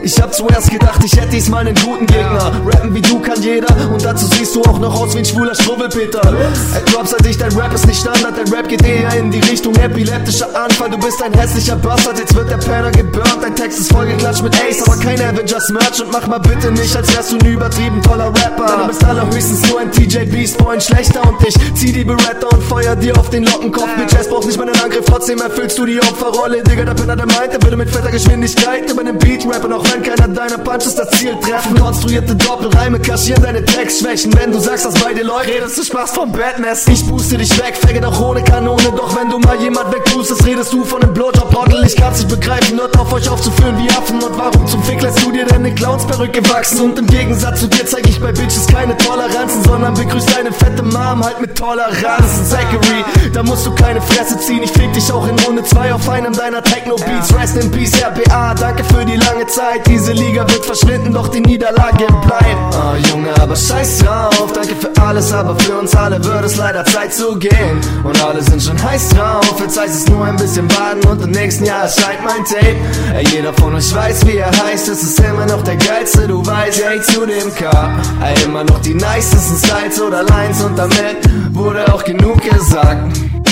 Ich hab zuerst gedacht, ich hätte diesmal einen guten Gegner. Rappen wie du kann jeder und dazu siehst du auch noch aus wie ein schwuler Schrubbelpeter. Drops halt dich, dein Rap ist nicht Standard, dein Rap geht eher in die Richtung epileptischer Anfall. Du bist ein hässlicher Bastard, jetzt wird der Penner geburnt. Dein Text ist vollgeklatscht mit Ace, aber kein Avengers-Merch. Und mach mal bitte nicht, als wärst du ein übertrieben toller Rapper. Denn du bist allerhöchstens nur ein TJ Beast Boy, ein schlechter. Und ich zieh die Beretta und feuer dir auf den Lockenkopf. Mit Jazz brauchst nicht meinen Angriff, trotzdem erfüllst du die Opferrolle. Digga, der Penner, der meint, er würde mit fetter Geschwindigkeit über den Beat rappen, auch wenn keiner deiner Punches das Ziel treffen. Konstruierte Doppelreime kaschieren deine Textschwächen. Wenn du sagst, dass bei dir Leute redest, du Spaß vom Badness. Ich booste dich weg, fagge doch ohne Kanone. Doch wenn du mal jemand wegpustest, redest du von einem Blowjob-Bottle. Ich kann's nicht begreifen, hört auf euch aufzuführen wie Affen. Und warum zum Fick lässt du dir deine Clownsperücke wachsen? Und im Gegensatz zu dir zeig ich bei Bitches keine Toleranzen, sondern begrüß deine fette Mom halt mit Toleranz. Zachary, da musst du keine Fresse ziehen. Ich fick dich auch in Runde 2 auf einem deiner Techno-Beats. Rest in Peace, RPA, danke für die lange Zeit. Diese Liga wird verschwinden, doch die Niederlage bleibt. Oh Junge, aber scheiß drauf. Danke für alles, aber für uns alle wird es leider Zeit zu gehen. Und alle sind schon heiß drauf. Jetzt heißt es nur ein bisschen warten und im nächsten Jahr erscheint mein Tape. Ey, jeder von euch weiß, wie er heißt. Es ist immer noch der geilste, du weißt. Ey, zu dem K. Ey, immer noch die nicesten Styles oder Lines. Und damit wurde auch genug gesagt.